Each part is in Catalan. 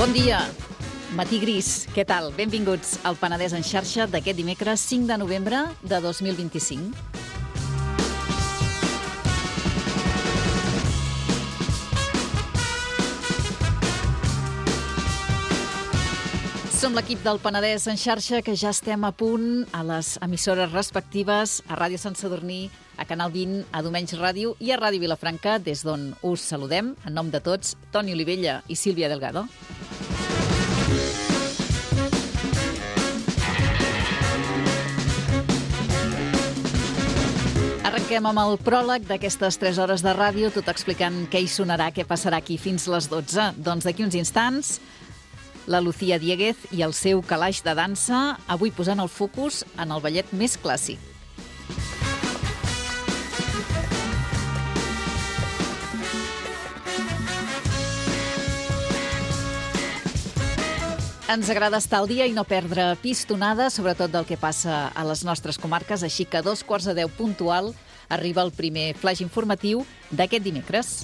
Bon dia, matí gris, què tal? Benvinguts al Penedès en xarxa d'aquest dimecres 5 de novembre de 2025. Som l'equip del Penedès en xarxa que ja estem a punt a les emissores respectives, a Ràdio Sant Sadurní, a Canal 20, a Domenys Ràdio i a Ràdio Vilafranca, des d'on us saludem, en nom de tots, Toni Olivella i Sílvia Delgado. Arrenquem amb el pròleg d'aquestes 3 hores de ràdio, tot explicant què hi sonarà, què passarà aquí fins les 12. Doncs d'aquí uns instants, la Lucía Diéguez i el seu calaix de dansa, avui posant el focus en el ballet més clàssic. Ens agrada estar al dia i no perdre pistonada, sobretot del que passa a les nostres comarques, així que a 9:45 puntual arriba el primer flaix informatiu d'aquest dimecres.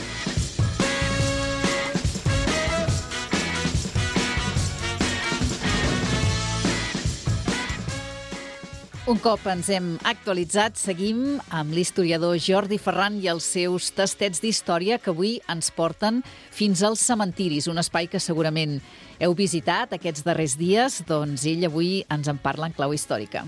Un cop ens hem actualitzat, seguim amb l'historiador Jordi Ferran i els seus tastets d'història que avui ens porten fins als cementiris, un espai que segurament heu visitat aquests darrers dies, doncs ell avui ens en parla en clau històrica.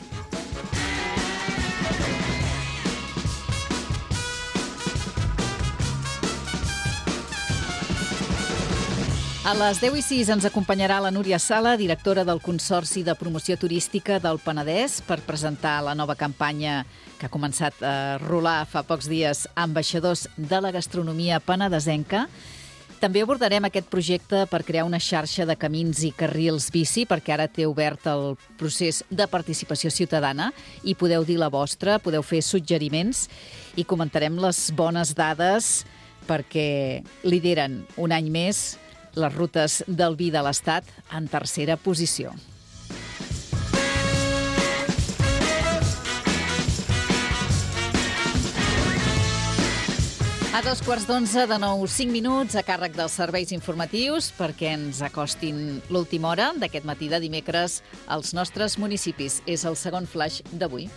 A les 10:06 ens acompanyarà la Núria Sala, directora del Consorci de Promoció Turística del Penedès, per presentar la nova campanya que ha començat a rolar fa pocs dies, Ambaixadors de la Gastronomia Penedesenca. També abordarem aquest projecte per crear una xarxa de camins i carrils bici, perquè ara té obert el procés de participació ciutadana i podeu dir la vostra, podeu fer suggeriments i comentarem les bones dades perquè lideren un any més les rutes del vi de l'Estat en tercera posició. A 11:45 de nou 5 minuts a càrrec dels serveis informatius perquè ens acostin l'última hora d'aquest matí de dimecres als nostres municipis. És el segon flaix d'avui.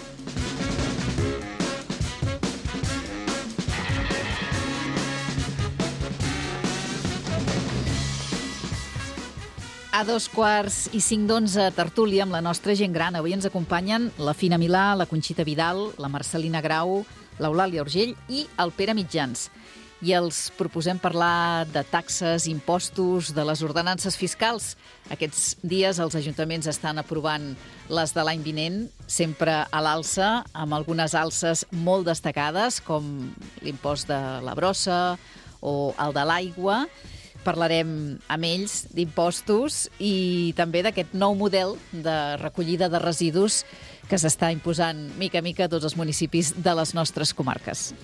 A 11:45 tertúlia amb la nostra gent gran. Avui ens acompanyen la Fina Milà, la Conxita Vidal, la Marcelina Grau, l'Eulàlia Urgell i el Pere Mitjans. I els proposem parlar de taxes, impostos, de les ordenances fiscals. Aquests dies els ajuntaments estan aprovant les de l'any vinent, sempre a l'alça, amb algunes alces molt destacades, com l'impost de la brossa o el de l'aigua. Parlarem amb ells d'impostos i també d'aquest nou model de recollida de residus que s'està imposant mica a mica a tots els municipis de les nostres comarques.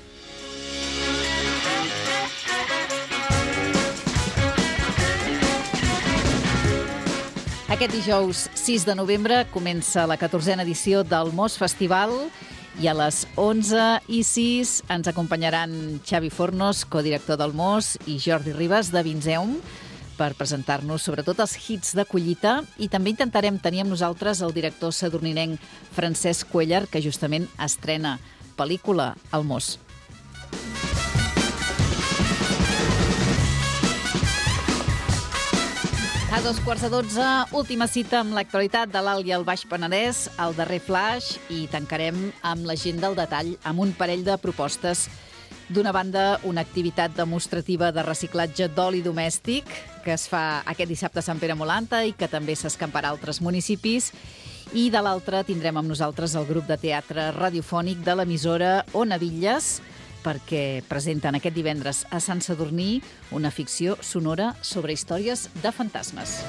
Aquest dijous 6 de novembre comença la 14a edició del Mos Festival i a les 11:06 ens acompanyaran Xavi Fornos, codirector del Mos, i Jordi Ribas, de Vinseum, per presentar-nos sobretot els hits de collita, i també intentarem tenir amb nosaltres el director sadurninenc Francesc Cuéllar, que justament estrena pel·lícula al Mos. A 11:45, última cita amb l'actualitat de l'Alt i el Baix Penedès, el darrer flash, i tancarem amb la gent del detall, amb un parell de propostes. D'una banda, una activitat demostrativa de reciclatge d'oli domèstic que es fa aquest dissabte a Sant Pere Molanta i que també s'escamparà a altres municipis. I de l'altra tindrem amb nosaltres el grup de teatre radiofònic de l'emissora Ona Villas, perquè presenten aquest divendres a Sant Sadurní una ficció sonora sobre històries de fantasmes.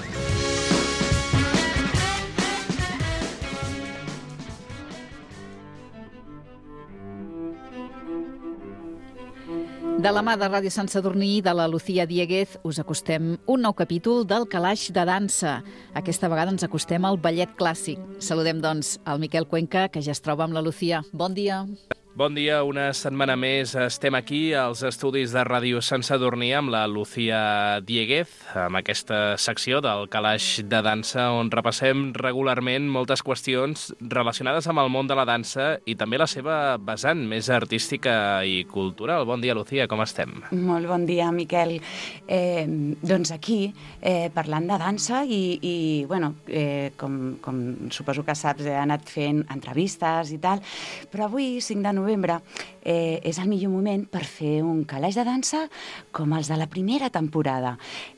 De la mà de Ràdio Sant Sadurní i de la Lucía Diéguez us acostem un nou capítol del Calaix de dansa. Aquesta vegada ens acostem al ballet clàssic. Saludem, doncs, el Miquel Cuenca, que ja es troba amb la Lucía. Bon dia. Bon dia, una setmana més estem aquí als estudis de Ràdio Sant Sadurní amb la Lucía Dieguez, amb aquesta secció del Calaix de Dansa on repassem regularment moltes qüestions relacionades amb el món de la dansa i també la seva vessant més artística i cultural. Bon dia, Lucía, com estem? Molt bon dia, Miquel. Doncs aquí, parlant de dansa i bueno, com suposo que saps, he anat fent entrevistes i tal, però avui, 5 de novembre, és el millor moment per fer un calaix de dansa com els de la primera temporada.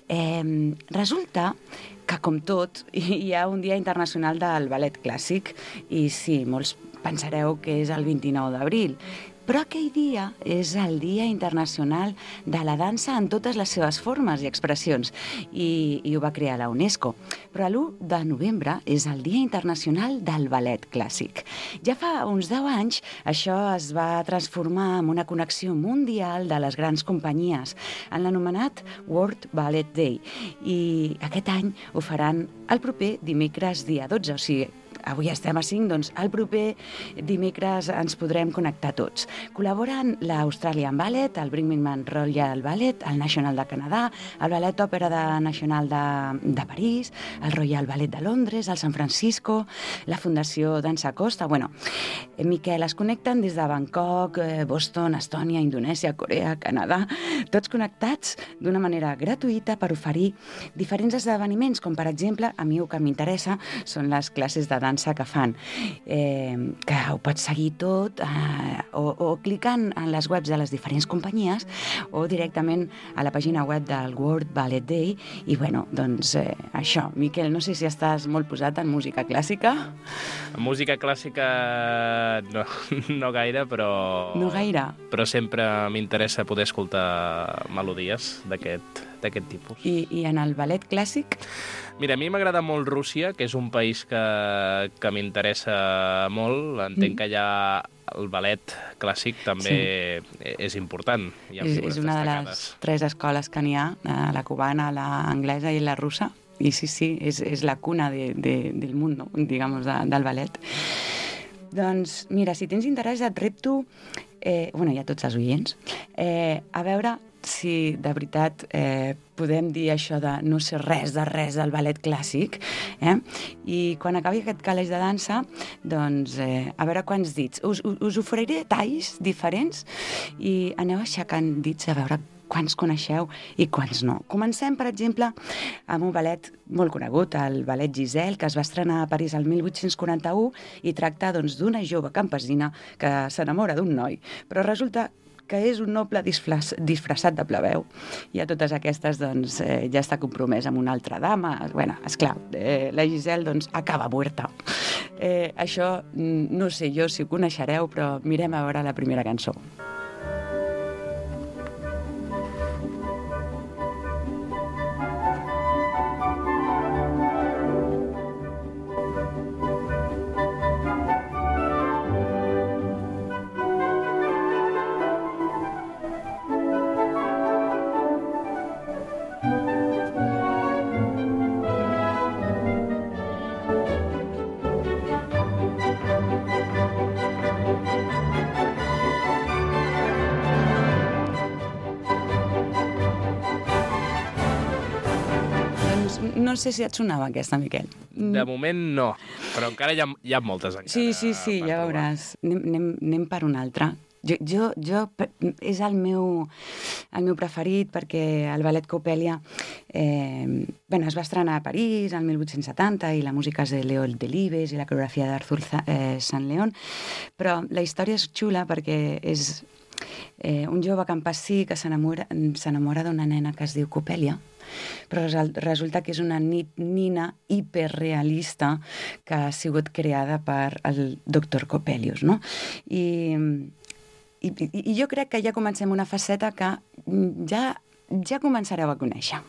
Resulta que, com tot, hi ha un Dia Internacional del Ballet Clàssic i sí, molts pensareu que és el 29 d'abril, però aquell dia és el Dia Internacional de la Dansa en totes les seves formes i expressions, i ho va crear la UNESCO. Però l'1 de novembre és el Dia Internacional del Ballet Clàssic. Ja fa uns 10 anys això es va transformar en una connexió mundial de les grans companyies, en l'anomenat World Ballet Day, i aquest any ho faran el proper dimecres dia 12, o sigui, avui estem a 5, doncs el proper dimecres ens podrem connectar tots. Col·laboren l'Australian Ballet, el Birmingham Royal Ballet, el National de Canadà, el Ballet Òpera Nacional de París, el Royal Ballet de Londres, el San Francisco, la Fundació Dansa Costa. Bueno, Miquel, es connecten des de Bangkok, Boston, Estònia, Indonèsia, Corea, Canadà, tots connectats d'una manera gratuïta per oferir diferents esdeveniments, com per exemple, a mi el que m'interessa són les classes de dansa que fan, que ho pots seguir tot o clicant en les webs de les diferents companyies o directament a la pàgina web del World Ballet Day. I bueno, doncs això. Miquel, no sé si estàs molt posat en música clàssica. En música clàssica no gaire, però... No gaire? Però sempre m'interessa poder escoltar melodies d'aquest tipus. I en el ballet clàssic? Mira, a mi m'agrada molt Rússia, que és un país que m'interessa molt. Entenc que allà el ballet clàssic també és important. És una de les 3 escoles que n'hi ha, la cubana, l'anglesa i la russa. I sí, és la cuna del mundo, digamos, del ballet. Doncs, mira, si tens interès et repto, bueno, hi ha tots els oients, a veure si de veritat podem dir això de no ser res del ballet clàssic, i quan acabi aquest calaix de dansa, doncs a veure quants dits. Us oferiré talls diferents i aneu aixecant dits a veure quants coneixeu i quants no. Comencem, per exemple, amb un ballet molt conegut, el ballet Giselle, que es va estrenar a París el 1841 i tracta d'una jove campesina que s'enamora d'un noi, però resulta que és un noble disfressat de plebeu, i a totes aquestes doncs, ja està compromès amb una altra dama. Bueno, esclar, la Giselle doncs, acaba muerta. Això no sé jo si ho coneixereu, però mirem a veure la primera cançó. No sé si et sonava aquesta, Miquel. De moment no, però encara hi ha moltes encara. Sí, ja veuràs. Anem per una altra. És el meu preferit perquè el ballet Coppelia es va estrenar a París el 1870 i la música és de Leo Delibes i la coreografia d'Arthur St. Leon, però la història és xula perquè és un jove campesí que s'enamora d'una nena que es diu Coppelia, però resulta que és una nina hiperrealista que ha sigut creada per el doctor Coppelius, no? I jo crec que ja comencem una faceta que ja començareu a conèixer.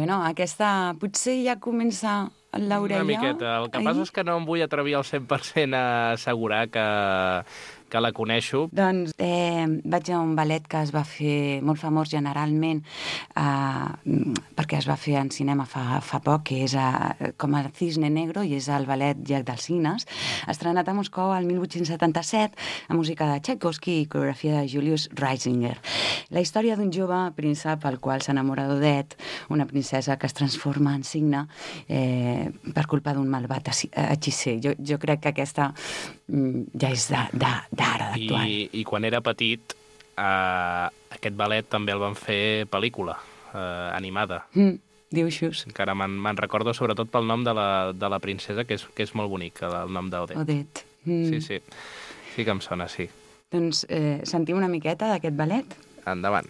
Bueno, aquesta potser ja comença l'orella. Una miqueta. El que passa és que no em vull atrevir al 100% a assegurar que la coneixo. Doncs vaig a un ballet que es va fer molt famós generalment perquè es va fer en cinema fa poc, que és com el Cisne Negro, i és el ballet Llac dels Cignes, estrenat a Moscou el 1877, a música de Tchaikovsky i coreografia de Julius Reisinger. La història d'un jove príncep al qual s'enamora d'Odette, una princesa que es transforma en cigne per culpa d'un malvat hechicer. Jo crec que aquesta ja és d'ara, d'actual. I quan era petit, aquest ballet també el van fer pel·lícula animada. Diu així. Encara me'n recordo sobretot pel nom de la princesa, que és molt bonic, el nom d'Odette. Odette. Sí que em sona, sí. Doncs sentim una miqueta d'aquest ballet? Endavant.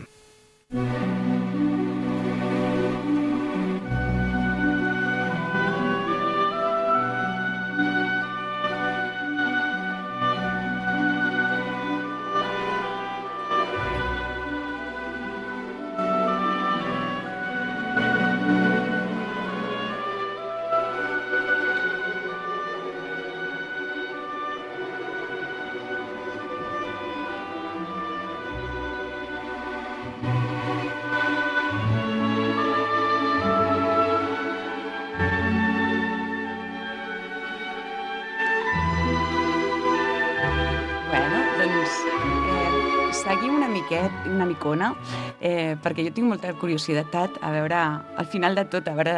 Seguim una micona, perquè jo tinc molta curiositat a veure, al final de tot, a veure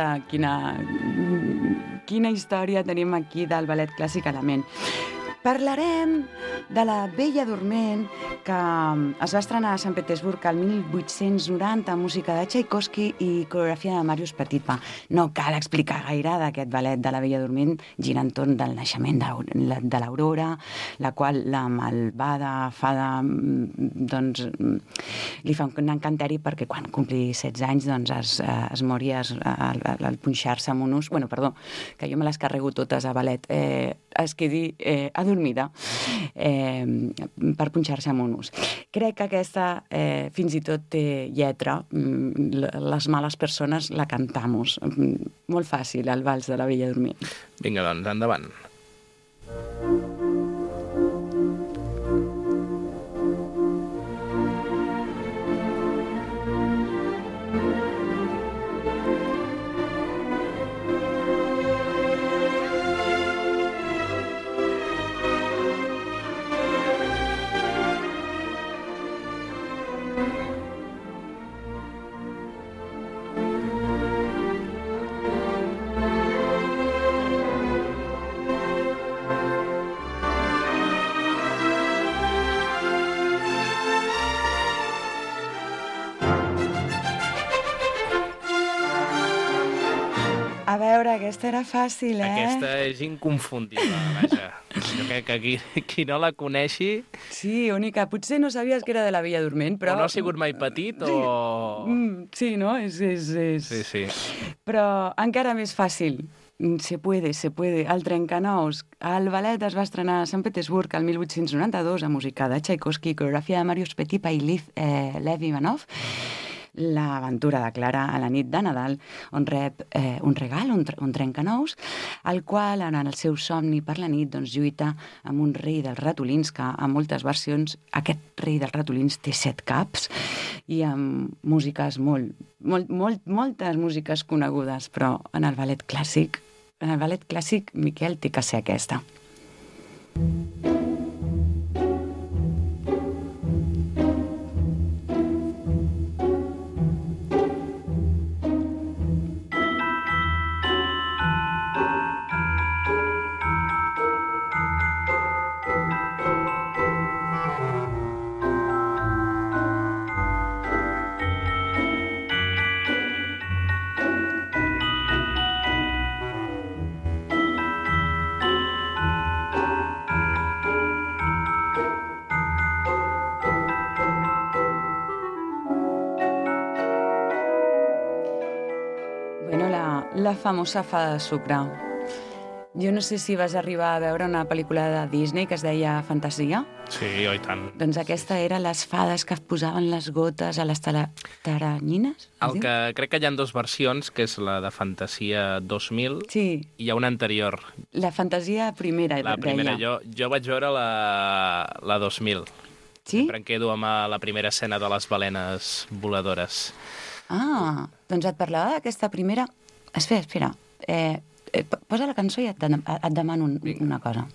quina història tenim aquí del ballet clàssic a la ment. Parlarem de La Bella Dorment, que es va estrenar a Sant Petersburg el 1890, música de Tchaikovsky i coreografia de Marius Petipa. No cal explicar gaire d'aquest ballet de La Bella Dorment, gira entorn del naixement de l'Aurora, la qual la malvada fada doncs, li fa un encanteri perquè quan compli 16 anys doncs, es mori al punxar-se amb un ús. Bueno, perdó, que jo me les carrego totes a ballet. Es quedi adormida per punxar-se amb un ús. Crec que aquesta fins i tot té lletra. Les males persones la cantamos. Molt fàcil, el vals de La Bella Dorment. Vinga, doncs, endavant. A veure, aquesta era fàcil, Aquesta és inconfundible, vaja. Jo crec que qui no la coneixi... Sí, única. Potser no sabies que era de La Bella Dorment, però... O no ha sigut mai petit, o... Sí, no? Sí. Però encara més fàcil. Se puede. El Trencanous. El ballet es va estrenar a Sant Petersburg el 1892 a música de Tchaikovsky, coreografia de Marius Petipa i Lev Ivanov. L'aventura de Clara a la nit de Nadal, on rep un regal, un trencanous, el qual, en el seu somni per la nit, doncs, lluita amb un rei dels ratolins, que en moltes versions aquest rei dels ratolins té 7 caps, i amb músiques moltes músiques conegudes, però en el ballet clàssic, Miquel, té que ser aquesta. La famosa fada de sucre. Jo no sé si vas arribar a veure una pel·lícula de Disney que es deia Fantasia. Sí, oi tant. Doncs aquesta era les fades que posaven les gotes a les taranyines. Que crec que hi ha dues versions, que és la de Fantasia 2000 Sí. i hi ha una anterior. La Fantasia primera, La primera, deia. jo vaig veure la 2000. Sí? Sempre em quedo amb la primera escena de les balenes voladores. Ah, doncs et parlava d'aquesta primera... Espera. Posa la cançó i et demano una cosa.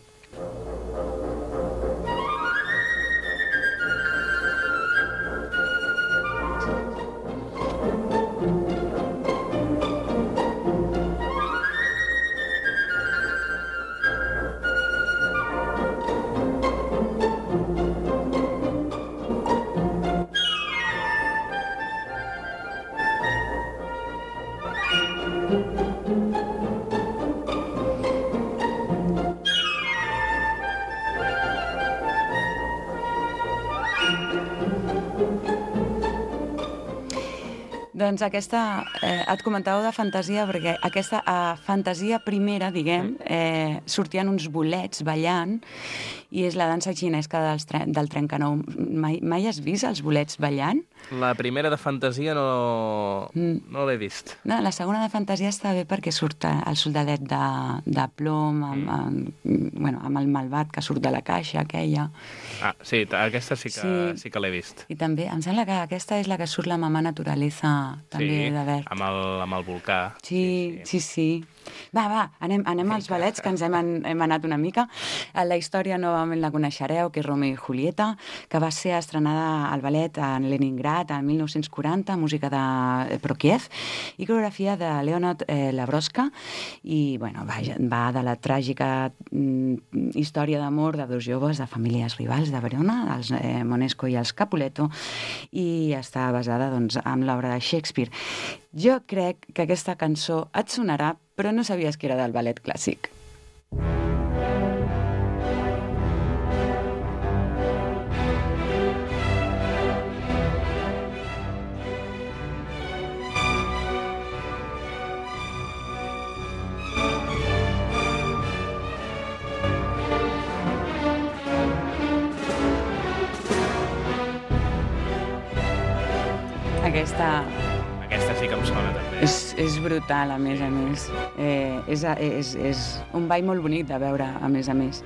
Doncs aquesta, et comentàveu de fantasia, perquè aquesta fantasia primera, diguem, sortien uns bolets ballant, i és la dansa xinesca del trencanou. Mai has vist els bolets ballant? La primera de Fantasia no l'he vist. No, la segona de fantasia està bé perquè surt el soldadet de plom, amb el malvat que surt de la caixa, aquella. Ah, sí, aquesta sí que l'he vist. I també, em sembla que aquesta és la que surt la mamà naturalesa, també, de verd. Amb el volcà. Sí. Va, anem als ballets, que ens hem anat una mica. La història novament la coneixereu, que és Romeo i Julieta, que va ser estrenada al ballet a Leningrad en 1940, música de Prokofiev i coreografia de Leonid Labroska, i va de la tràgica història d'amor de dos joves de famílies rivals de Verona, els Monesco i els Capuleto, i està basada en l'obra de Shakespeare. Jo crec que aquesta cançó et sonarà, però no sabies que era del ballet clàssic. Aquesta sí que em sona, també. És brutal, a més. És un ball molt bonic de veure, a més.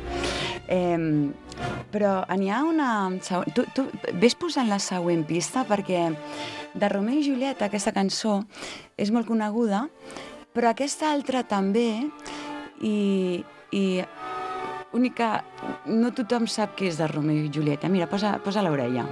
Però n'hi ha una... Tu ves posant la següent pista, perquè de Romeo i Julieta, aquesta cançó, és molt coneguda, però aquesta altra també, i única... No tothom sap què és de Romeo i Julieta. Mira, posa l'orella.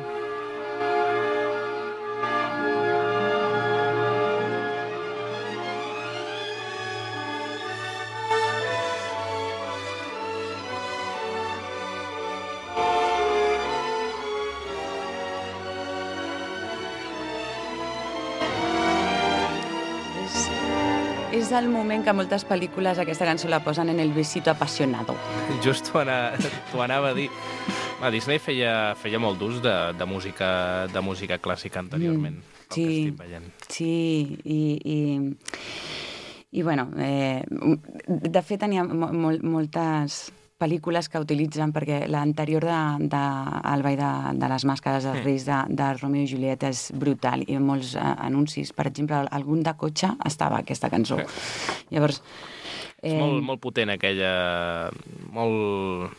És el moment que moltes pel·lícules aquesta cançó la posen en el besito apasionado. Just t'ho anava a dir. Disney feia molt d'ús de música clàssica anteriorment. Sí, que estic veient. Sí, i bueno, de fet tenia moltes pel·lícules que utilitzen, perquè l'anterior del ball de les màscares dels Reis de Romeo i Julieta és brutal, i molts anuncis, per exemple, algun de cotxe estava aquesta cançó. Llavors... És molt potent aquella, molt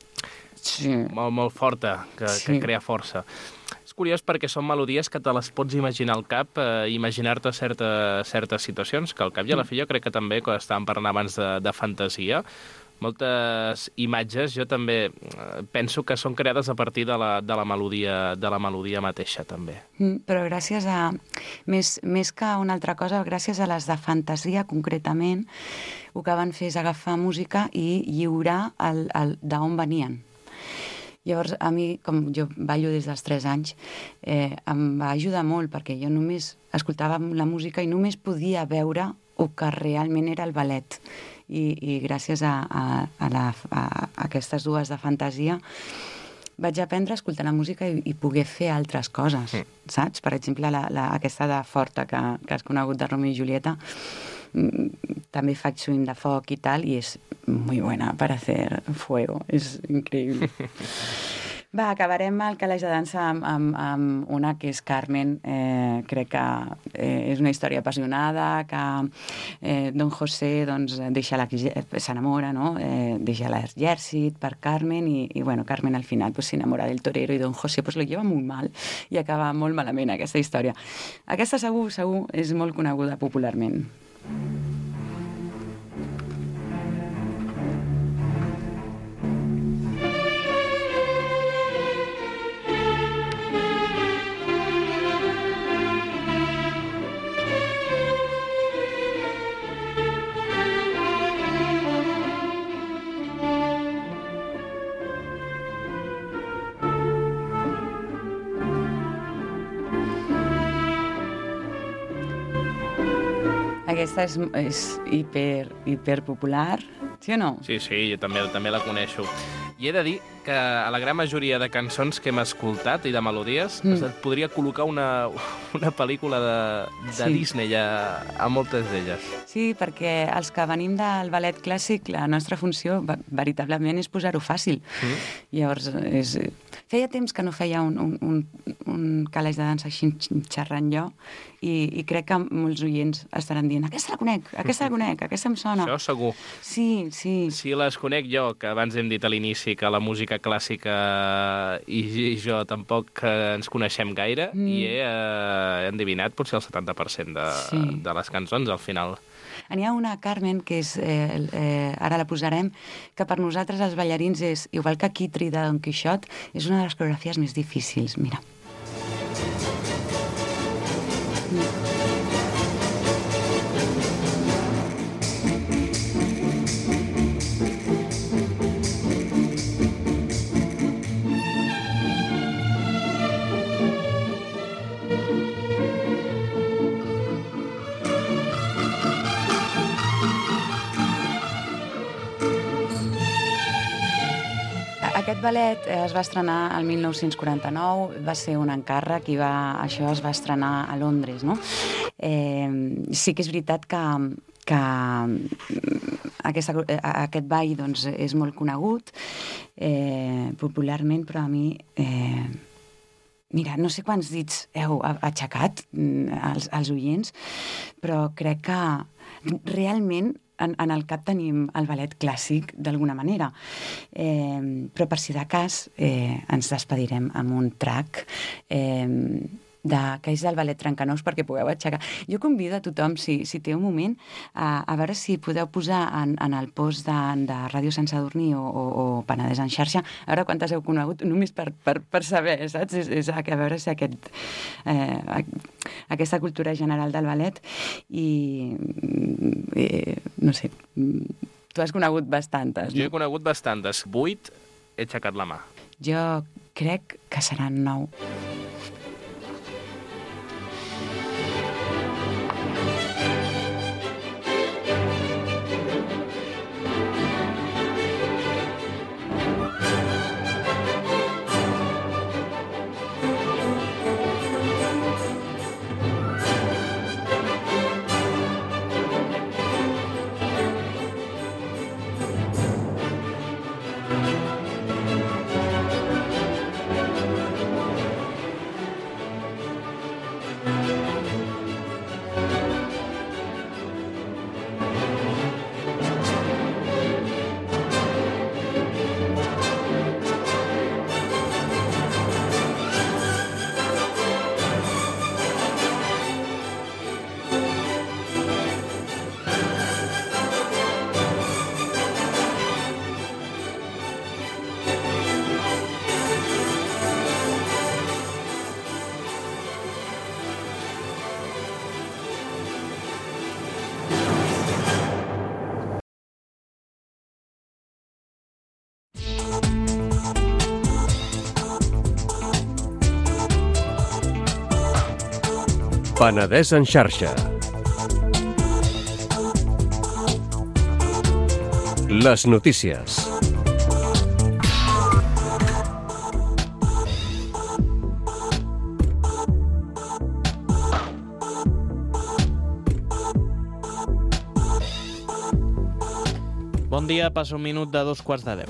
forta, que crea força. És curiós perquè són melodies que te les pots imaginar al cap, imaginar-te certes situacions, que al cap i a la fi jo crec que també, quan estàvem parlant abans de fantasia, moltes imatges jo també penso que són creades a partir de la melodia mateixa, també. Però gràcies a... Més que una altra cosa, gràcies a les de fantasia, concretament, el que van fer és agafar música i lliurar d'on venien. Llavors, a mi, com jo ballo des dels 3 anys, em va ajudar molt, perquè jo només escoltava la música i només podia veure el que realment era el ballet. I gràcies a aquestes dues de fantasia vaig aprendre a escoltar la música i poder fer altres coses, saps? Per exemple, aquesta de forta que has conegut de Romeo i Julieta, també faig swing de foc i tal, i és muy buena para hacer fuego, és increïble. Va, acabarem el calaix de dansa amb una que és Carmen. Crec que és una història apassionada, que Don José s'enamora, no? Deixa l'exèrcit per Carmen i bueno, Carmen al final s'enamora del torero i Don José lo lleva molt mal i acaba molt malament aquesta història. Aquesta segur és molt coneguda popularment. Aquesta és hiper popular, sí o no? Sí, jo també la coneixo. I he de dir que a la gran majoria de cançons que hem escoltat i de melodies et podria col·locar una pel·lícula de Disney a moltes d'elles. Sí, perquè els que venim del ballet clàssic, la nostra funció veritablement és posar-ho fàcil. Llavors, feia temps que no feia un calaix de dansa així xerrant jo i crec que molts oients estaran dient aquesta la conec, aquesta em sona. Això segur. Sí. Si les conec jo, que abans hem dit a l'inici que la música clàssica i jo tampoc ens coneixem gaire i he endevinat potser el 70% de les cançons al final. N'hi ha una, Carmen, que és, ara la posarem, que per nosaltres els ballarins és, igual que Kitri de Don Quixot, és una de les coreografies més difícils. Mira. Aquest ballet es va estrenar el 1949, va ser un encàrrec i això es va estrenar a Londres, no? Sí que és veritat que aquest ball doncs, és molt conegut popularment, però a mi... Mira, no sé quants dits heu aixecat els oients, però crec que realment en el cap tenim el ballet clàssic d'alguna manera. Però per si de cas ens despedirem amb un track que és del ballet Trencanous perquè pugueu aixecar. Jo convido a tothom, si té un moment, a veure si podeu posar en el post de Ràdio Sant Sadurní o Penedès en xarxa, a veure quantes heu conegut, només per saber, saps? És a veure si aquesta cultura general del ballet i no sé, tu has conegut bastantes. Jo he conegut bastantes. 8 he aixecat la mà. Jo crec que seran 9. Penedès en xarxa. Les notícies. Bon dia, passa un minut de 2:15.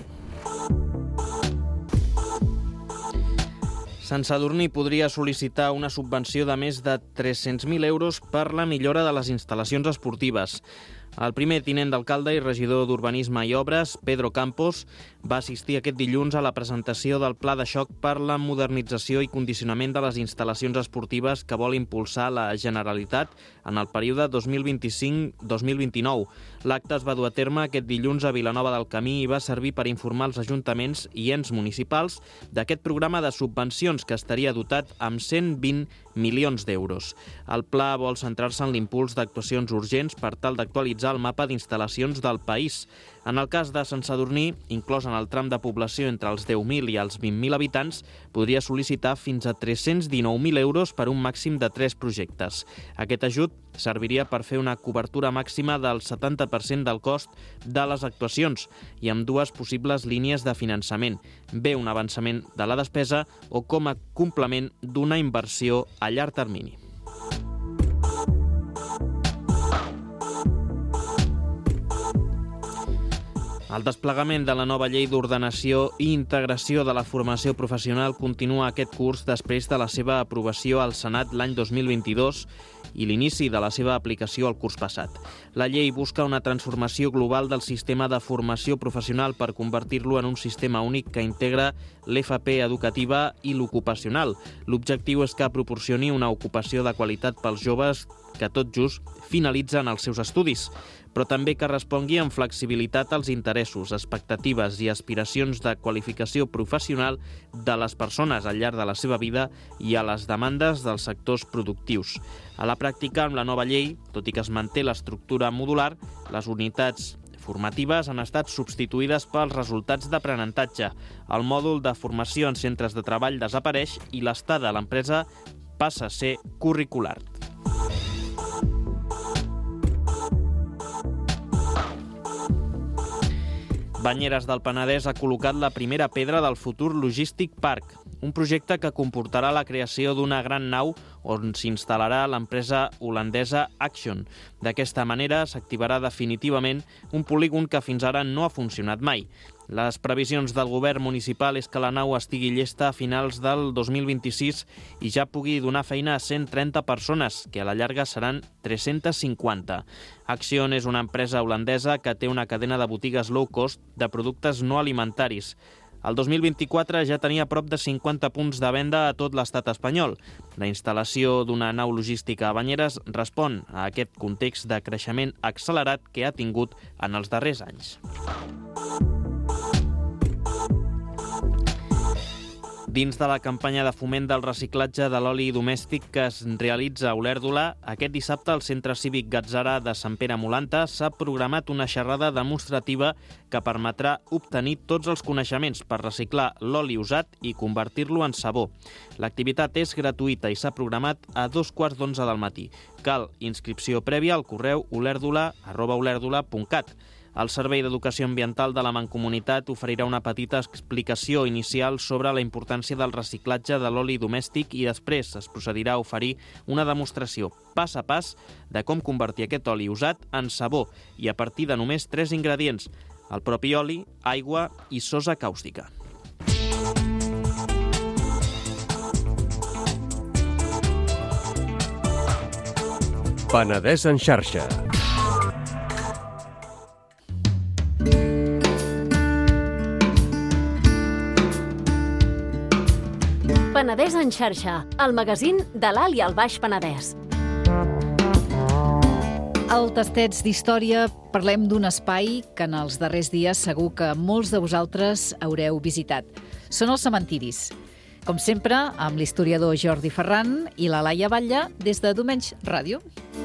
Sant Sadurní podria sol·licitar una subvenció de més de 300.000 euros per la millora de les instal·lacions esportives. El primer tinent d'alcalde i regidor d'Urbanisme i Obres, Pedro Campos, va assistir aquest dilluns a la presentació del Pla de xoc per la modernització i condicionament de les instal·lacions esportives que vol impulsar la Generalitat en el període 2025-2029. L'acte es va dur a terme aquest dilluns a Vilanova del Camí i va servir per informar els ajuntaments i ens municipals d'aquest programa de subvencions que estaria dotat amb 120 milions d'euros. El pla vol centrar-se en l'impuls d'actuacions urgents per tal d'actualitzar el mapa d'instal·lacions del país. En el cas de Sant Sadurní, inclòs en el tram de població entre els 10.000 i els 20.000 habitants, podria sol·licitar fins a 319.000 euros per un màxim de 3 projectes. Aquest ajut serviria per fer una cobertura màxima del 70% del cost de les actuacions i amb 2 possibles línies de finançament, bé un avançament de la despesa o com a complement d'una inversió a llarg termini. El desplegament de la nova llei d'ordenació i integració de la formació professional continua aquest curs després de la seva aprovació al Senat l'any 2022 i l'inici de la seva aplicació al curs passat. La llei busca una transformació global del sistema de formació professional per convertir-lo en un sistema únic que integra l'FP educativa i l'ocupacional. L'objectiu és que proporcioni una ocupació de qualitat pels joves que tot just finalitzen els seus estudis, però també que respongui amb flexibilitat als interessos, expectatives i aspiracions de qualificació professional de les persones al llarg de la seva vida i a les demandes dels sectors productius. A la pràctica, amb la nova llei, tot i que es manté l'estructura modular, les unitats formatives han estat substituïdes pels resultats d'aprenentatge. El mòdul de formació en centres de treball desapareix i l'estada a l'empresa passa a ser curricular. Banyeres del Penedès ha col·locat la primera pedra del futur Logistic Park, un projecte que comportarà la creació d'una gran nau on s'instal·larà l'empresa holandesa Action. D'aquesta manera s'activarà definitivament un polígon que fins ara no ha funcionat mai. Les previsions del govern municipal és que la nau estigui llesta a finals del 2026 i ja pugui donar feina a 130 persones, que a la llarga seran 350. Action és una empresa holandesa que té una cadena de botigues low cost de productes no alimentaris. El 2024 ja tenia prop de 50 punts de venda a tot l'estat espanyol. La instal·lació d'una nau logística a Banyeres respon a aquest context de creixement accelerat que ha tingut en els darrers anys. Dins de la campanya de foment del reciclatge de l'oli domèstic que es realitza a Olèrdola, aquest dissabte al Centre Cívic Gatzara de Sant Pere Molanta s'ha programat una xerrada demostrativa que permetrà obtenir tots els coneixements per reciclar l'oli usat i convertir-lo en sabó. L'activitat és gratuïta i s'ha programat a 2:15 del matí. Cal inscripció prèvia al correu olerdola@olerdola.cat. El Servei d'Educació Ambiental de la Mancomunitat oferirà una petita explicació inicial sobre la importància del reciclatge de l'oli domèstic i després es procedirà a oferir una demostració pas a pas de com convertir aquest oli usat en sabó i a partir de només 3 ingredients: el propi oli, aigua i sosa càustica. Penedès en xarxa. Penedès en xarxa, el magazín de l'Alt i el Baix Penedès. Al Tastets d'Història parlem d'un espai que en els darrers dies segur que molts de vosaltres haureu visitat. Són els cementiris. Com sempre, amb l'historiador Jordi Ferran i la Laia Batlle des de Domenys Ràdio.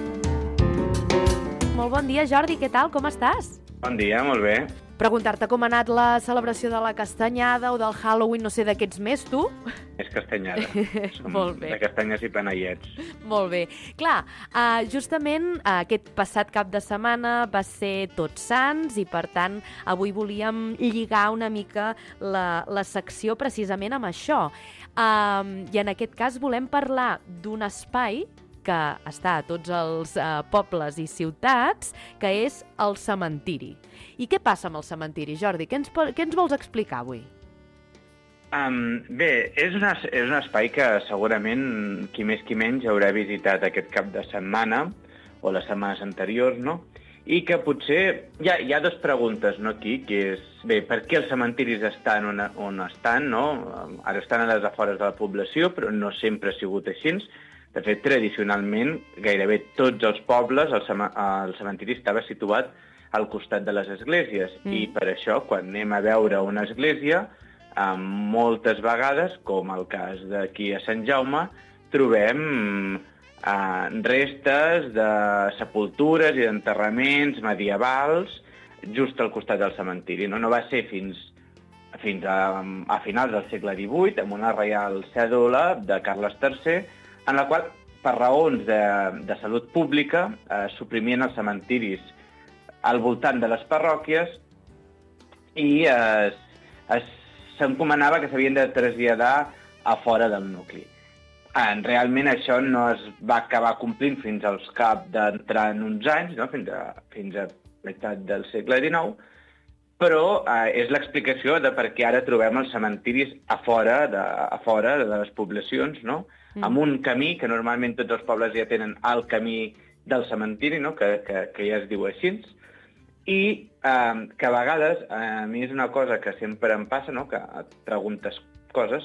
Molt bon dia, Jordi. Què tal? Com estàs? Bon dia, molt bé. Preguntar-te com ha anat la celebració de la castanyada o del Halloween, no sé de què ets més, tu? És castanyada. Som Molt bé. de castanyes i panellets. Molt bé. Clar, justament aquest passat cap de setmana va ser Tots Sants i, per tant, avui volíem lligar una mica la secció precisament amb això. I en aquest cas volem parlar d'un espai que està a tots els pobles i ciutats, que és el cementiri. I què passa amb el cementiri, Jordi? Què ens vols explicar avui? Bé, és un espai que segurament qui més qui menys haurà visitat aquest cap de setmana o les setmanes anteriors, no? I que potser hi ha dues preguntes, no, aquí, que és, bé, per què els cementiris estan on estan, no? Ara estan a les afores de la població, però no sempre ha sigut així. De fet, tradicionalment, gairebé tots els pobles, el cementiri estava situat al costat de les esglésies. I per això, quan anem a veure una església, moltes vegades, com el cas d'aquí a Sant Jaume, trobem restes de sepultures i d'enterraments medievals just al costat del cementiri. No va ser fins a finals del segle XVIII, amb una reial cèdula de Carles III, en la qual, per raons de salut pública, suprimien els cementiris al voltant de les parròquies i s'encomanava que s'havien de traslladar a fora del nucli. Realment això no es va acabar complint fins als cap d'entrar en uns anys, no? fins a meitat del segle XIX, però és l'explicació de per què ara trobem els cementiris a fora de les poblacions, no? Amb un camí, que normalment tots els pobles ja tenen el camí del cementiri, no? que ja es diu així, i que a vegades, a mi és una cosa que sempre em passa, no? Que et preguntes coses.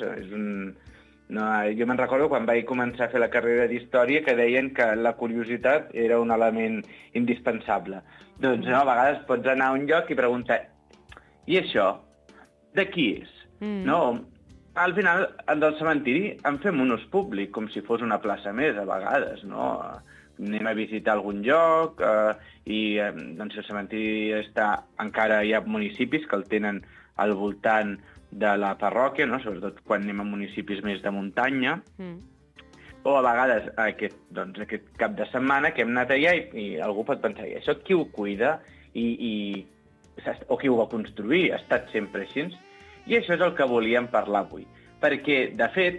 Jo me'n recordo quan vaig començar a fer la carrera d'Història que deien que la curiositat era un element indispensable. Doncs no, a vegades pots anar a un lloc i preguntar i això, de qui és? No? Al final, del cementiri en fem un ús públic, com si fos una plaça més, a vegades, no? Anem a visitar algun lloc i doncs el cementiri encara hi ha municipis que el tenen al voltant de la parròquia, no? Sobretot quan anem a municipis més de muntanya, o a vegades aquest cap de setmana que hem anat allà i algú pot pensar, i això qui ho cuida o qui ho va construir? Ha estat sempre així? I això és el que volíem parlar avui, perquè, de fet,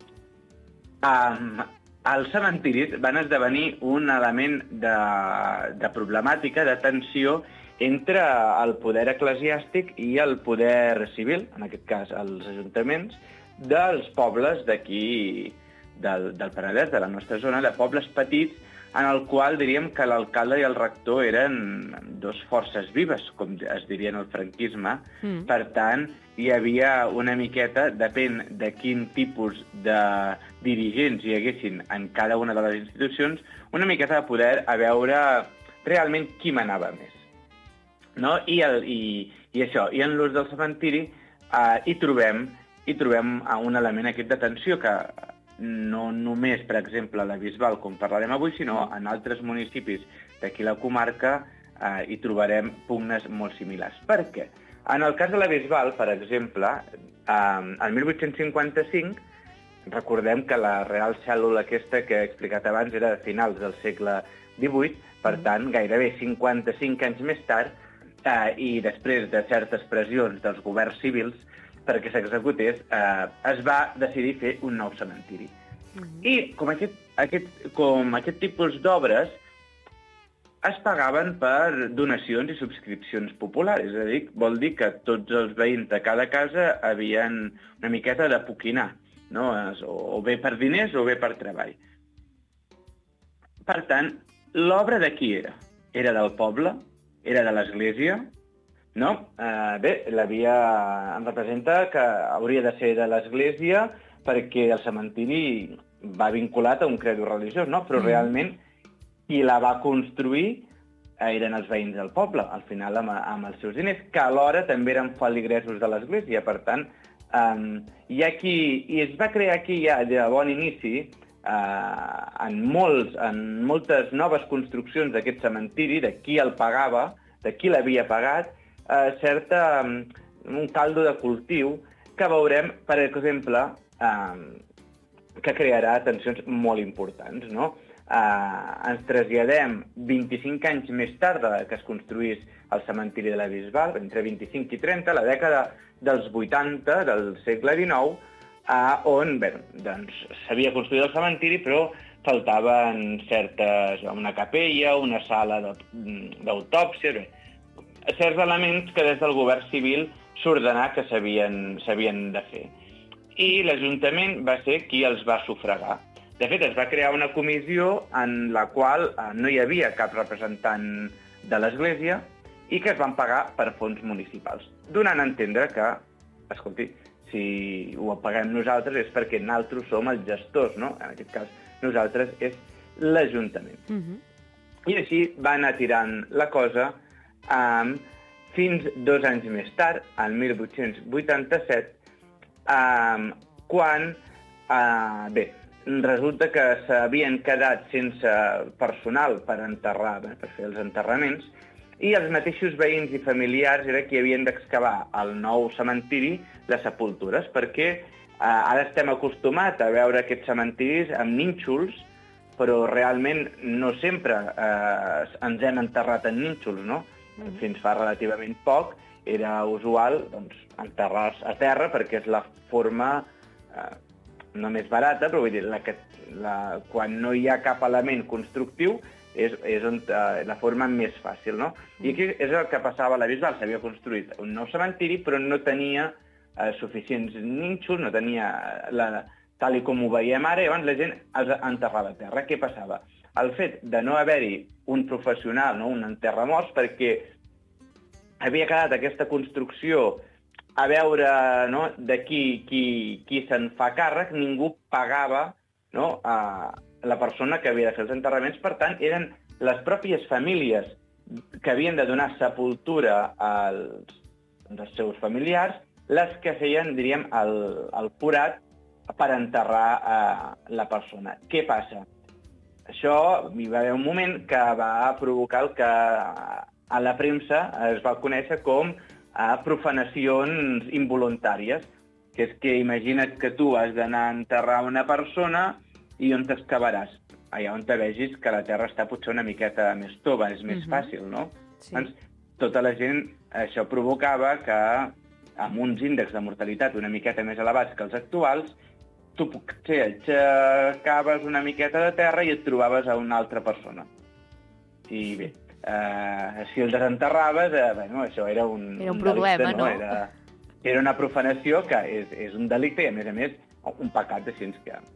els cementiris van esdevenir un element de problemàtica, de tensió entre el poder eclesiàstic i el poder civil, en aquest cas els ajuntaments, dels pobles d'aquí, del Penedès, de la nostra zona, de pobles petits, en el qual diríem que l'alcalde i el rector eren dos forces vives, com es diria en el franquisme. Per tant, hi havia una miqueta, depèn de quin tipus de dirigents hi haguessin en cada una de les institucions, una miqueta de poder a veure realment qui manava més. No? I això, i en l'ús del cementiri hi trobem un element aquest de tensió que no només, per exemple, a la Bisbal, com parlarem avui, sinó en altres municipis d'aquí la comarca hi trobarem pugnes molt similars. Per què? En el cas de la Bisbal, per exemple, el 1855, recordem que la Real Cèl·lula aquesta que he explicat abans era de finals del segle XVIII, per tant, gairebé 55 anys més tard, i després de certes pressions dels governs civils, perquè s'executés, es va decidir fer un nou cementiri. I com aquest tipus d'obres es pagaven per donacions i subscripcions populars. És a dir, vol dir que tots els veïns de cada casa havien una miqueta de poquinar, no? O bé per diners o bé per treball. Per tant, l'obra de qui era? Era del poble? Era de l'església? No? Bé, em representa que hauria de ser de l'església perquè el cementiri va vinculat a un credo religiós, no? Però realment qui la va construir eren els veïns del poble, al final amb els seus diners, que alhora també eren feligresos de l'església. Per tant, i es va crear aquí ja de bon inici, en moltes noves construccions d'aquest cementiri, de qui el pagava, de qui l'havia pagat, un caldo de cultiu que veurem, per exemple, que crearà tensions molt importants, no? Ens traslladem 25 anys més tard que es construís el cementiri de la Bisbal, entre 25 i 30, la dècada dels 80 del segle XIX, on s'havia construït el cementiri, però faltaven una capella, una sala d'autòpsia, certs elements que des del govern civil s'ordenà que s'havien de fer. I l'Ajuntament va ser qui els va sufragar. De fet, es va crear una comissió en la qual no hi havia cap representant de l'Església i que es van pagar per fons municipals, donant a entendre que, escolti, si ho paguem nosaltres és perquè nosaltres som els gestors, no? En aquest cas, nosaltres és l'Ajuntament. I així va anar tirant la cosa fins 2 anys més tard, el 1887, quan, resulta que s'havien quedat sense personal per enterrar, per fer els enterraments, i els mateixos veïns i familiars era qui havien d'excavar al nou cementiri les sepultures, perquè ara estem acostumats a veure aquests cementiris amb nínxols, però realment no sempre ens hem enterrat en nínxols, no? Fins fa relativament poc era usual enterrar-se a terra perquè és la forma no més barata, però vull dir, quan no hi ha cap element constructiu és la forma més fàcil, no? I aquí és el que passava a la Bisbal. S'havia construït un nou cementiri, però no tenia suficients nínxols, no tenia, tal com ho veiem ara, i llavors la gent els enterrava a terra. Què passava? El fet de no haver-hi un professional, no? Un enterramorts, perquè havia quedat aquesta construcció a veure de qui se'n fa càrrec, ningú pagava a la persona que havia de fer els enterraments. Per tant, eren les pròpies famílies que havien de donar sepultura als seus familiars les que feien, diríem, el forat per enterrar la persona. Què passa? Això hi va haver un moment que va provocar el que a la premsa es va conèixer com profanacions involuntàries, que és que imagina't que tu has d'anar a enterrar una persona i on t'excavaràs? Allà on te vegis que la terra està potser una miqueta més tova, és més fàcil, no? Sí. Doncs tota la gent, això provocava que amb uns índexs de mortalitat una miqueta més elevats que els actuals, tu potser aixecaves una miqueta de terra i et trobaves a una altra persona. I bé, si el desenterraves, això era un problema, delicte, no? Era una profanació que és un delicte i, a més, un pecat de ciència que...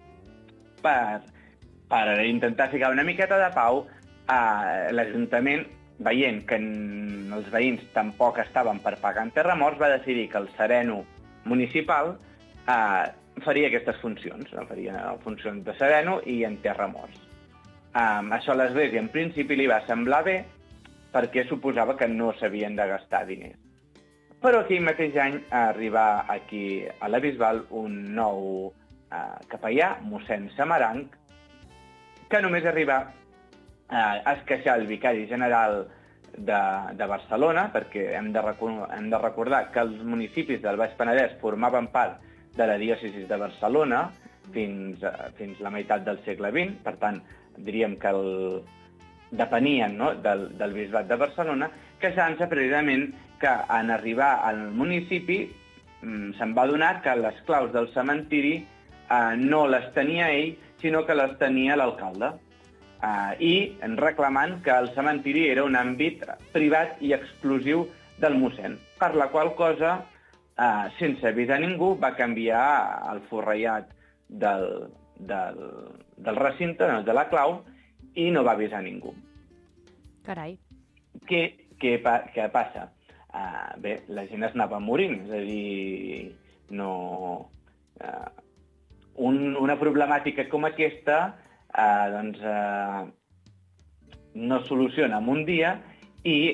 Per intentar ficar una miqueta de pau, l'Ajuntament, veient que els veïns tampoc estaven per pagar enterramorts, va decidir que el sereno municipal faria aquestes funcions. Faria funcions de sereno i enterramorts. Això a l'Església, en principi, li va semblar bé perquè suposava que no s'havien de gastar diners. Però aquell mateix any arribà aquí a la Bisbal un nou capellà, mossèn Samaranc, que només arriba a esqueixar el vicari general de Barcelona, perquè hem de recordar que els municipis del Baix Penedès formaven part de la diòcesi de Barcelona fins la meitat del segle XX, per tant, diríem que depenien del bisbat de Barcelona, queixant-se precisament que en arribar al municipi se'n va adonar que les claus del cementiri no les tenia ell, sinó que les tenia l'alcalde. I reclamant que el cementiri era un àmbit privat i exclusiu del mossèn, per la qual cosa, sense avisar ningú, va canviar el forrellat del recinte, de la clau, i no va avisar ningú. Carai. Què passa? Bé, la gent es anava morint, és a dir, no... Una problemàtica com aquesta no es soluciona en un dia i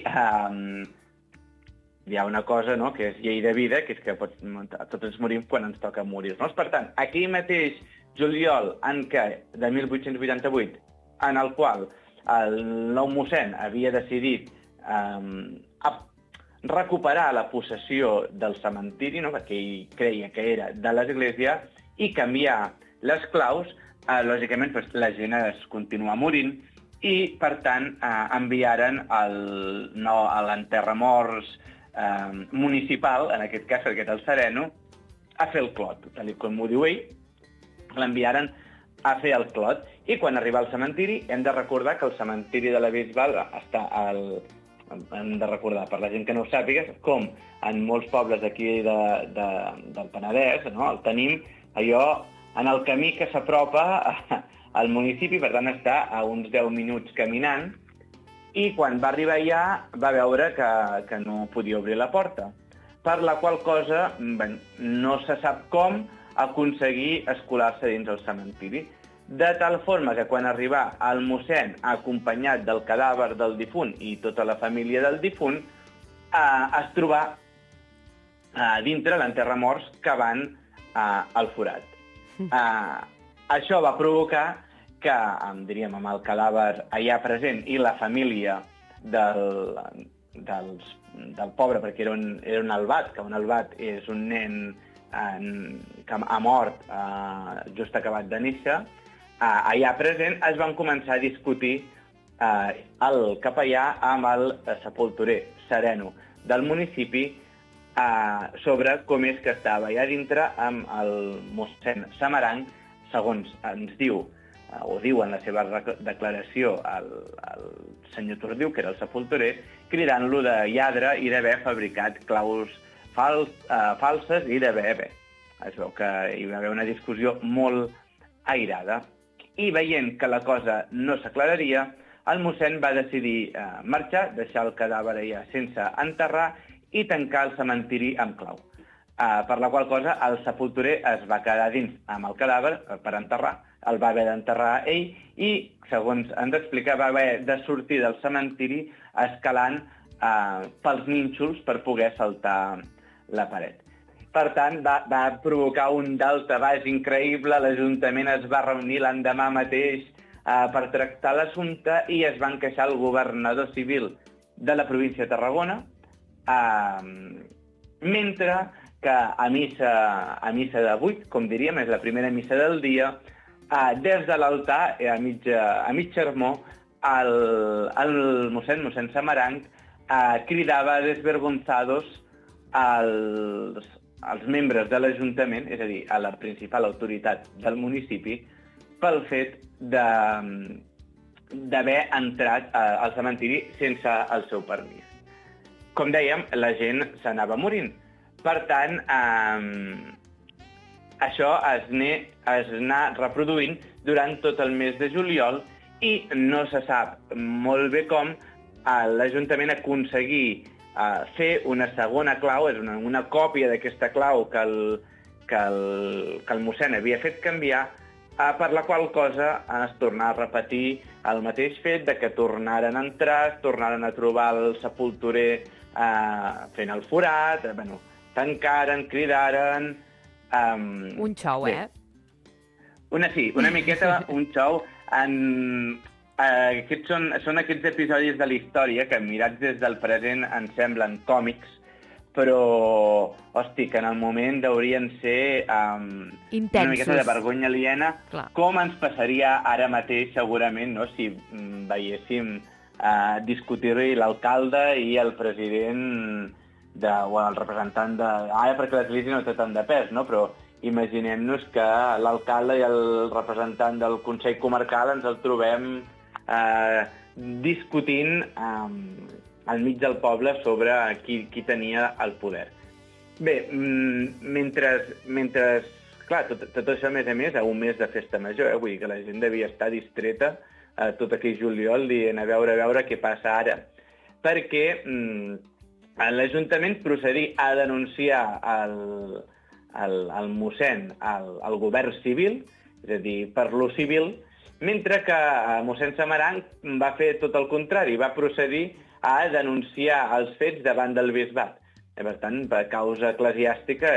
hi ha una cosa que és llei de vida, que és que tots ens morim quan ens toca morir-nos. Per tant, aquell mateix juliol de 1888, en el qual el nou mossèn havia decidit recuperar la possessió del cementiri, perquè ell creia que era de l'Església, i canviar les claus, lògicament la gent es continua morint i, per tant, enviaren l'enterramorts municipal, en aquest cas, perquè era el sereno, a fer el clot. Tal com ho diu ell, l'enviaren a fer el clot. I quan arriba al cementiri, hem de recordar que el cementiri de la Bisbal està hem de recordar, per la gent que no ho sàpiga, com en molts pobles d'aquí del Penedès, no? El tenim allò en el camí que s'apropa al municipi, per tant està a uns 10 minuts caminant, i quan va arribar allà va veure que no podia obrir la porta, per la qual cosa no se sap com aconseguir escolar-se dins el cementiri. De tal forma que quan arribà el mossèn acompanyat del cadàver del difunt i tota la família del difunt, es trobà dintre l'enterramorts cavant al forat. Això va provocar que, diríem, amb el cadàver allà present i la família del pobre, perquè era un albat, que un albat és un nen que ha mort just acabat de néixer, allà present es van començar a discutir el capellà amb el sepulturer sereno del municipi sobre com és que estava allà dintre amb el mossèn Samaranc, segons ens diu, o diu en la seva declaració el senyor Tordiu, que era el sepulturer, cridant-lo de lladre i d'haver fabricat claus falses i d'haver... Es veu que hi va haver una discussió molt airada. I veient que la cosa no s'aclararia, el mossèn va decidir marxar, deixar el cadàver allà sense enterrar i tancar el cementiri amb clau. Per la qual cosa el sepulturer es va quedar dins amb el cadàver per enterrar, el va haver d'enterrar ell i, segons ens explica, va haver de sortir del cementiri escalant pels nínxols per poder saltar la paret. Per tant, va provocar un daltabaix increïble, l'Ajuntament es va reunir l'endemà mateix per tractar l'assumpte i es van queixar al governador civil de la província de Tarragona, mentre que a missa de 8, com diríem, és la primera missa del dia, des de l'altar, a mig sermó, el mossèn Samaranc cridava desvergonzados als membres de l'Ajuntament, és a dir, a la principal autoritat del municipi, pel fet d'haver entrat al cementiri sense el seu permís. Com dèiem, la gent s'anava morint. Per tant, això es anà reproduint durant tot el mes de juliol i no se sap molt bé com l'Ajuntament aconseguir fer una segona clau, és una còpia d'aquesta clau que el mossèn havia fet canviar, per la qual cosa es torna a repetir el mateix fet de que tornaren a entrar, es tornaren a trobar el sepulturer fent el forat, tancaren, cridaren... Un xou, Una miqueta un xou. Aquests són aquests episodis de la història que, mirats des del present, ens semblen còmics, però, hosti, que en el moment haurien ser una miqueta de vergonya aliena, com ens passaria ara mateix, segurament, no?, si veiéssim discutir-hi l'alcalde i el president o el representant de... Ara perquè l'Església no té tant de pes, no?, però imaginem-nos que l'alcalde i el representant del Consell Comarcal ens el trobem discutint al mig del poble sobre qui tenia el poder. Bé, mentre clar, tot això, a més, a un mes de festa major, vull dir que la gent devia estar distreta tot aquell juliol dient a veure què passa ara. Perquè l'Ajuntament procedir a denunciar el mossèn al govern civil, és a dir, per lo civil, mentre que mossèn Samaranc va fer tot el contrari, va procedir a denunciar els fets davant del bisbat. Per tant, per causa eclesiàstica,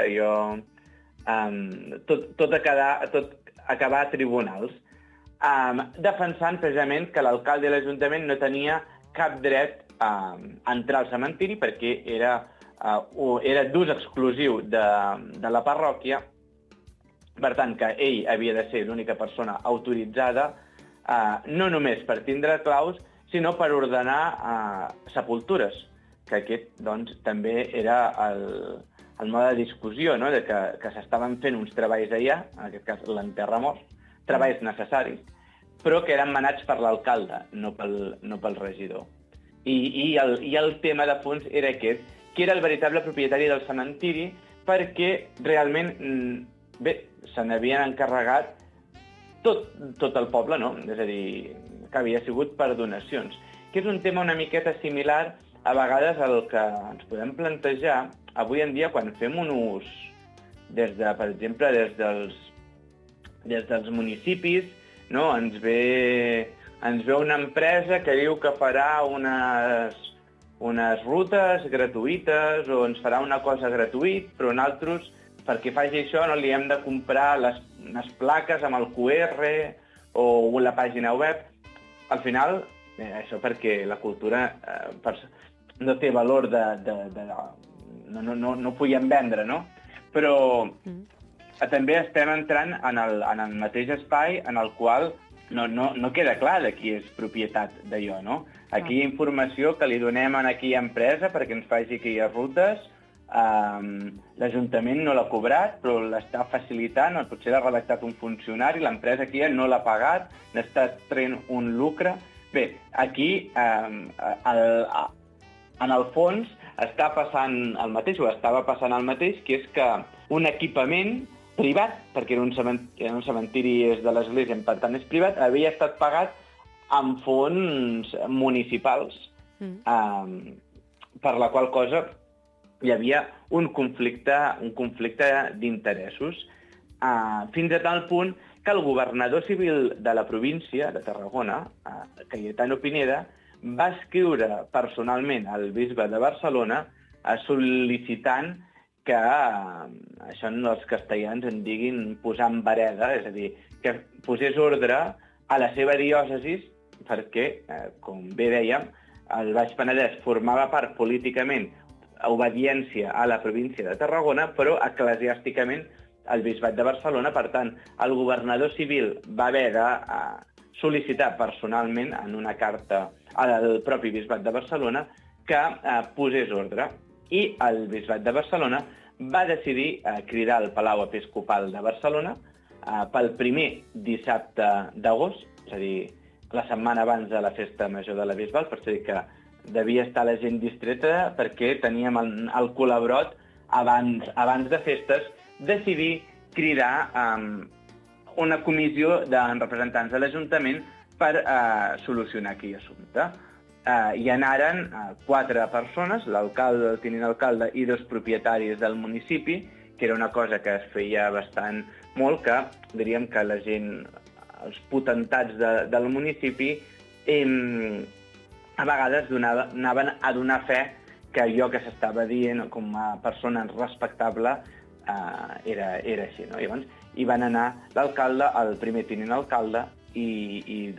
tot acabar a tribunals, defensant precisament que l'alcalde i l'Ajuntament no tenia cap dret a entrar al cementiri perquè era d'ús exclusiu de la parròquia. Per tant, que ell havia de ser l'única persona autoritzada, no només per tindre claus, sinó per ordenar sepultures, que aquest, doncs, també era el mode de discussió, no?, de que s'estaven fent uns treballs allà, en aquest cas l'enterramorts, treballs necessaris, però que eren manats per l'alcalde, no pel regidor. I el tema de fons era aquest, que era el veritable propietari del cementiri, perquè realment, se n'havien encarregat tot el poble, no? És a dir, que havia sigut per donacions. Que és un tema una miqueta similar a vegades al que ens podem plantejar avui en dia quan fem un ús, per exemple, des dels municipis, no? Ens ve una empresa que diu que farà unes rutes gratuïtes o ens farà una cosa gratuït, però nosaltres, perquè faci això, no li hem de comprar unes plaques amb el QR o la pàgina web. Al final, això perquè la cultura no té valor no podien vendre, no? Però també estem entrant en el mateix espai en el qual no queda clar de qui és propietat d'allò, no? Aquí hi ha informació que li donem a aquella empresa perquè ens faci aquelles rutes. L'Ajuntament no l'ha cobrat, però l'està facilitant, potser l'ha redactat un funcionari, l'empresa aquí no l'ha pagat, n'està traient un lucre. Bé, aquí, en el fons, està passant el mateix, o estava passant el mateix, que és que un equipament privat, perquè era un cementiri de l'Església, per tant és privat, havia estat pagat amb fons municipals, per la qual cosa hi havia un conflicte d'interessos, fins a tal punt que el governador civil de la província de Tarragona, Cayetano Pineda, va escriure personalment al bisbe de Barcelona sol·licitant que, això els castellans en diguin posar en vereda, és a dir, que posés ordre a la seva diòcesis perquè, com bé dèiem, el Baix Penedès formava part políticament a obediència a la província de Tarragona, però eclesiàsticament al bisbat de Barcelona. Per tant, el governador civil va haver de sol·licitar personalment en una carta al propi bisbat de Barcelona que posés ordre. I el bisbat de Barcelona va decidir cridar al Palau Episcopal de Barcelona pel primer dissabte d'agost, és a dir, la setmana abans de la festa major de la Bisbal, per dir que devia estar la gent distreta perquè teníem el colabrot abans de festes, decidir cridar una comissió de representants de l'Ajuntament per solucionar aquell assumpte. Hi anaren 4 persones, l'alcalde, el tinent alcalde i 2 propietaris del municipi, que era una cosa que es feia bastant molt, que diríem que la gent, els potentats del municipi, a vegades anaven a donar fe que allò que s'estava dient com a persona respectable era així, no? Llavors, hi van anar l'alcalde, el primer tinent alcalde i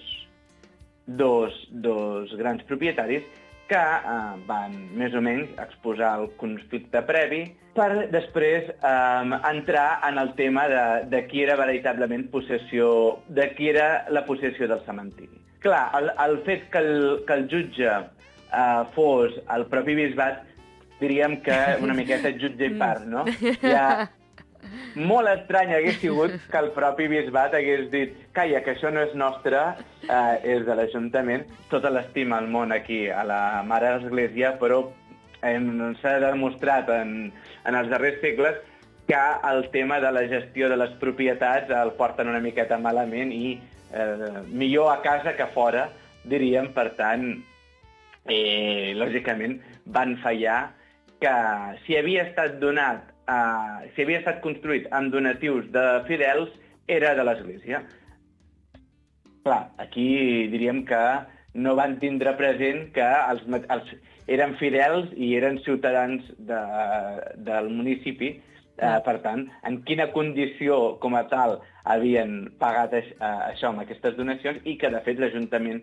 dos grans propietaris que van més o menys exposar el conflicte previ per després entrar en el tema de qui era veritablement possessió, de qui era la possessió del cementiri. Clar, el fet que el jutge fos el propi bisbat, diríem que una miqueta jutge i part, no? Ja molt estrany hagués sigut que el propi bisbat hagués dit calla, que això no és nostre, és de l'Ajuntament. Tota l'estima al món aquí a la Mare de l'Església, però s'ha demostrat en els darrers segles que el tema de la gestió de les propietats el porten una miqueta malament i millor a casa que fora, diríem. Per tant, lògicament, van fallar que si havia estat donat si havia estat construït amb donatius de fidels, era de l'Església. Clar, aquí diríem que no van tindre present que eren fidels i eren ciutadans del municipi. Per tant, en quina condició com a tal havien pagat això amb aquestes donacions i que, de fet, l'Ajuntament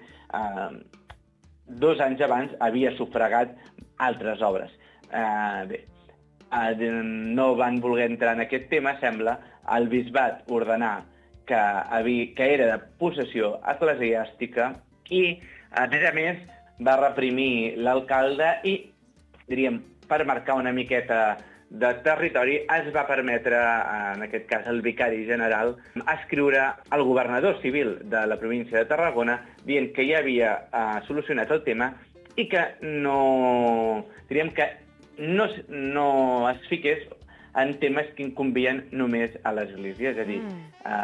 2 anys abans havia sufragat altres obres. Bé, no van voler entrar en aquest tema, sembla. El bisbat ordenar que era de possessió eclesiàstica i, a més, va reprimir l'alcalde i, diríem, per marcar una miqueta de territori es va permetre, en aquest cas el vicari general, escriure al governador civil de la província de Tarragona dient que ja havia solucionat el tema i que no es fiqués en temes que incumbien només a l'Església. És a dir,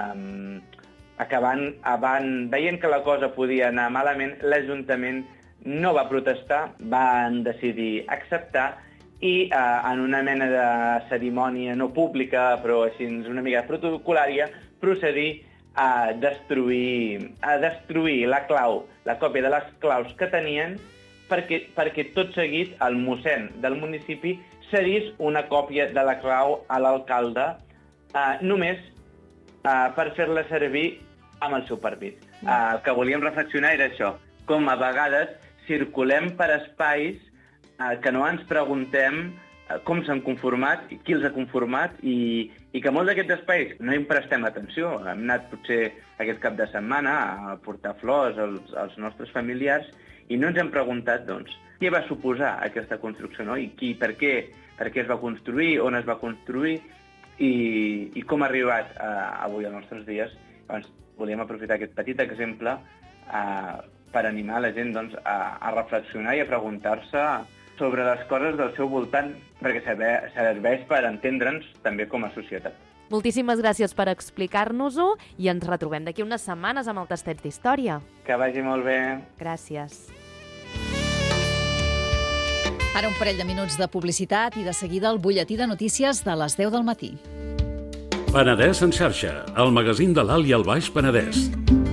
veient que la cosa podia anar malament, l'Ajuntament no va protestar, van decidir acceptar i en una mena de cerimònia no pública, però així una mica protocolària, procedir a destruir la clau, la còpia de les claus que tenien, perquè tot seguit el mossèn del municipi cedís una còpia de la clau a l'alcalde només per fer-la servir amb el seu partit. El que volíem reflexionar era això, com a vegades circulem per espais que no ens preguntem com s'han conformat, qui els ha conformat i que molts d'aquests espais no hi prestem atenció. Hem anat potser aquest cap de setmana a portar flors als nostres familiars i no ens hem preguntat, doncs, què va suposar aquesta construcció, no? I per què es va construir, on es va construir i com ha arribat avui als nostres dies. Doncs volíem aprofitar aquest petit exemple per animar la gent doncs, a reflexionar i a preguntar-se sobre les coses del seu voltant, perquè serveix per entendre'ns també com a societat. Moltíssimes gràcies per explicar-nos-ho i ens retrobem d'aquí unes setmanes amb el Tastets d'Història. Que vagi molt bé. Gràcies. Ara un parell de minuts de publicitat i de seguida el butlletí de notícies de les 10 del matí. Penedès en xarxa, el magazín de l'Alt i el Baix Penedès.